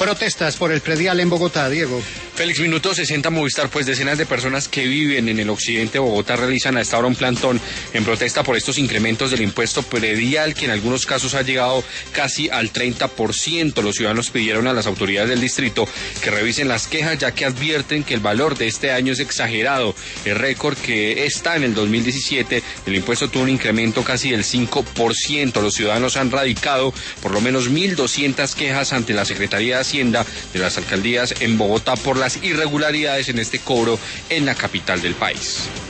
protestas por el predial en Bogotá, Diego. Félix, minuto 60 Movistar, pues decenas de personas que viven en el occidente de Bogotá realizan a esta hora un plantón en protesta por estos incrementos del impuesto predial, que en algunos casos ha llegado casi al 30%. Los ciudadanos pidieron a las autoridades del distrito que revisen las quejas, ya que advierten que el valor de este año es exagerado. El récord que está en el 2017, el impuesto tuvo un incremento casi del 5%. Los ciudadanos han radicado por lo menos 1.200 quejas ante la Secretaría de Hacienda de las alcaldías en Bogotá por las irregularidades en este cobro en la capital del país.